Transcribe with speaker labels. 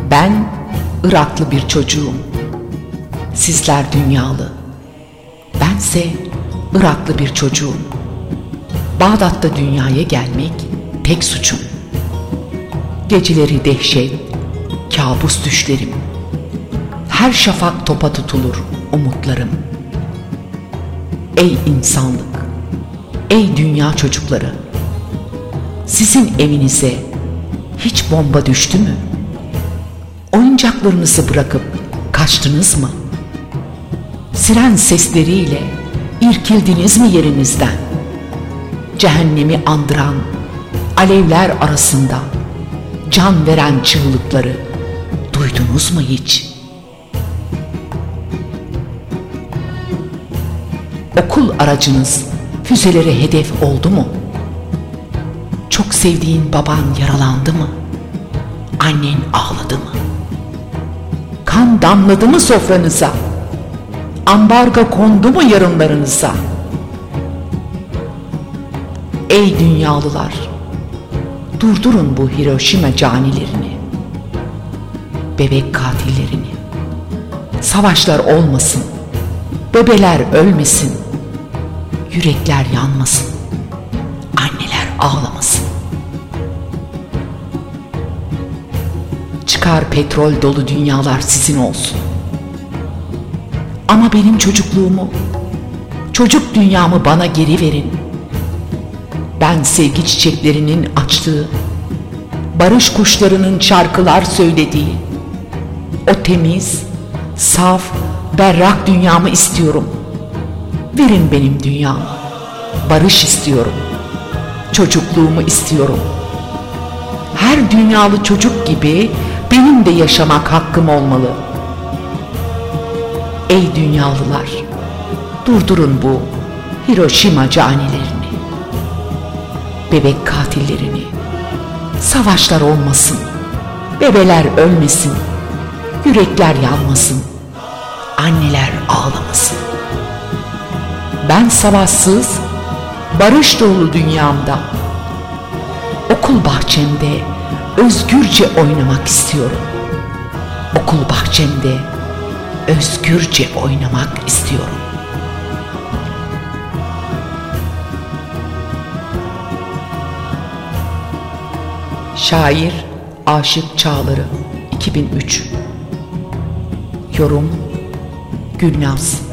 Speaker 1: Ben Iraklı bir çocuğum. Sizler dünyalı. Bense Iraklı bir çocuğum. Bağdat'ta dünyaya gelmek tek suçum. Geceleri dehşet, kabus düşlerim. Her şafak topa tutulur umutlarım. Ey insanlık, ey dünya çocukları, sizin evinize hiç bomba düştü mü? Oyuncaklarınızı bırakıp kaçtınız mı? Siren sesleriyle irkildiniz mi yerinizden? Cehennemi andıran alevler arasında can veren çığlıkları duydunuz mu hiç? Okul aracınız füzelere hedef oldu mu? Çok sevdiğin baban yaralandı mı? Annen ağladı mı? Kan damladı mı sofranıza? Ambargo kondu mu yarınlarınıza? Ey dünyalılar, durdurun bu Hiroşima canilerini, bebek katillerini. Savaşlar olmasın, bebeler ölmesin, yürekler yanmasın, anneler ağlamasın. Çıkar petrol dolu dünyalar sizin olsun. Ama benim çocukluğumu, çocuk dünyamı bana geri verin. Ben sevgi çiçeklerinin açtığı, barış kuşlarının şarkılar söylediği, o temiz, saf, berrak dünyamı istiyorum. Verin benim dünyamı, barış istiyorum, çocukluğumu istiyorum. Her dünyalı çocuk gibi benim de yaşamak hakkım olmalı. Ey dünyalılar, durdurun bu Hiroşima canilerini, bebek katillerini. Savaşlar olmasın, bebeler ölmesin, yürekler yanmasın, anneler ağlamasın. Ben savaşsız, barış dolu dünyamda, okul bahçemde özgürce oynamak istiyorum. Okul bahçemde özgürce oynamak istiyorum. Şair Aşık Çağları 2003. Yorum Gülnaz.